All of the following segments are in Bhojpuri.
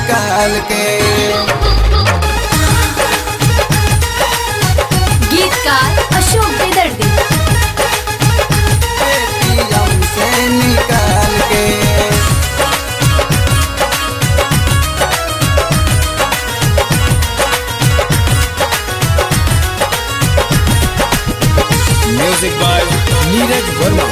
निकाल के। गीतकार अशोक बेदर्दी। एटीएम से निकाल के। Music by Neeraj Verma.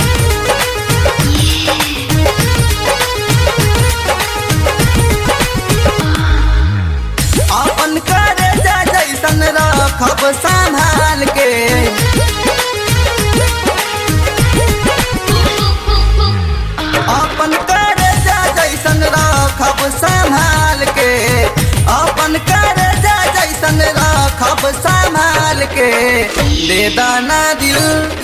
अपन करे जा जैसन रखब संभाल के। अपन करे जा जैसन रखब संभाल के। अपन करे जा जैसन रखब संभाल के। दे दाना दिल,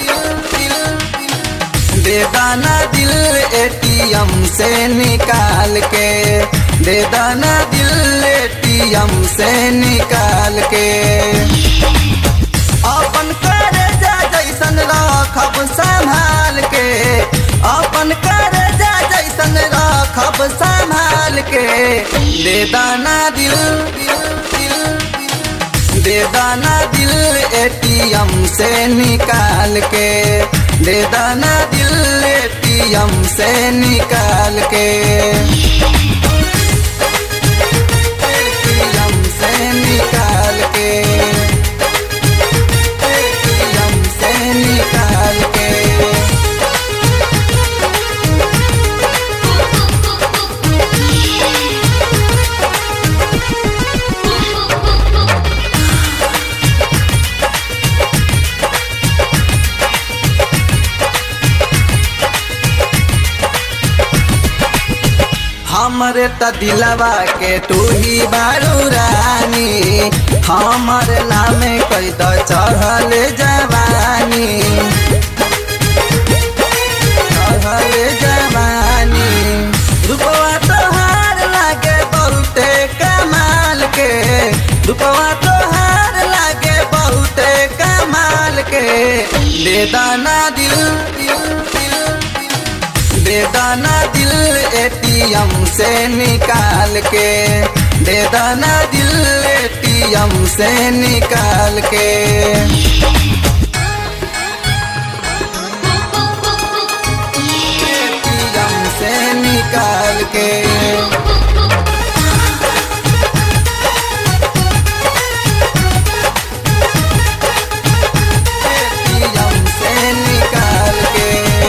दे दाना दिल एटीएम से निकाल के। दे दाना दिल एटीएम से निकाल के। अपन करे जा जैसन रखब संभाल के। अपन करे जा जैसन रखब संभाल के। दे दाना दिल, दे दाना दिल एटीएम से निकाल के। दे दाना दिल एटीएम से निकाल के। एटीएम से निकाल के। एटीएम से निकाल के। हमरे त दिलवा के तू ही बारू रानी। हमर नामे कई द चढ़ल जवानी। चढ़ल जवानी। रूपवा तोहार लागे बहुते कमाल के। रूपवा तोहार लागे बहुते कमाल के। दे दाना दिल, दे दाना दिल एटीएम से निकाल के। दे दाना दिल एटीएम से निकाल के। एटीएम से निकाल के। एटीएम से निकाल के।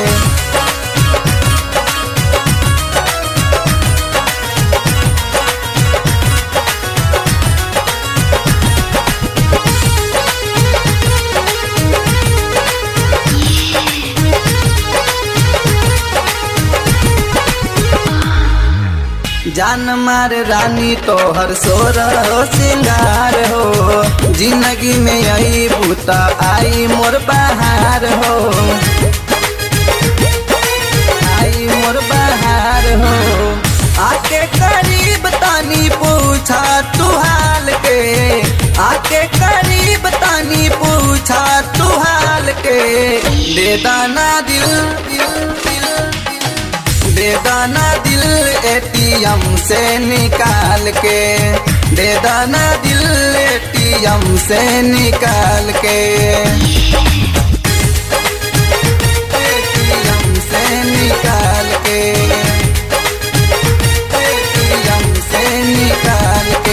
जान मार रानी तोहर सोर हो सिंगार हो। जिंदगी में यही बूता आई मोर बहार हो। आई मोर बहार हो। आके करीब तानी पूछा तू हाल के। आके करीब तानी पूछा तू हाल के। दे दाना दिल, दे दाना दिल एटीएम से निकाल के। दे दाना दिल एटीएम से निकाल के। एटीएम से निकाल के। एटीएम से निकाल के।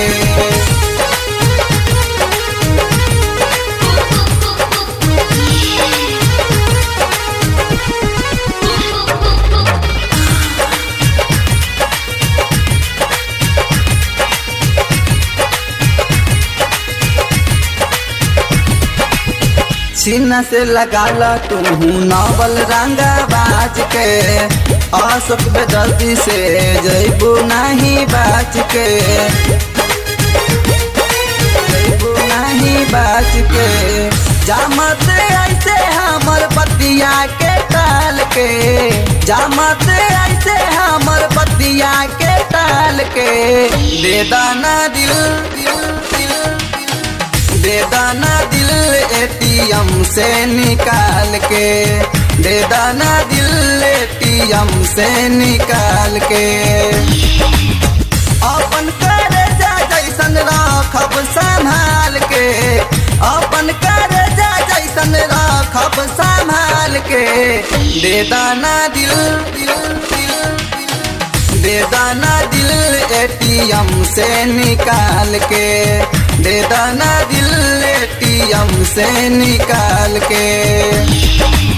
सीना से लगाला तू नावल रंगा बाज के। अशोक बेदर्दी से जैबू नहीं बाज के। जैबू नहीं बाज के। जामत ऐसे हमर पतिया के टाल के। जामत ऐसे हमर पतिया के टाल के। दे दाना दिल, दे दाना दिल एटीएम से निकाल के। दे दाना दिल एटीएम से निकाल के। अपन रखब संभाल के। दे दाना दिल दे दाना दिल ATM से निकाल के। दे दाना दिल ATM से निकाल के।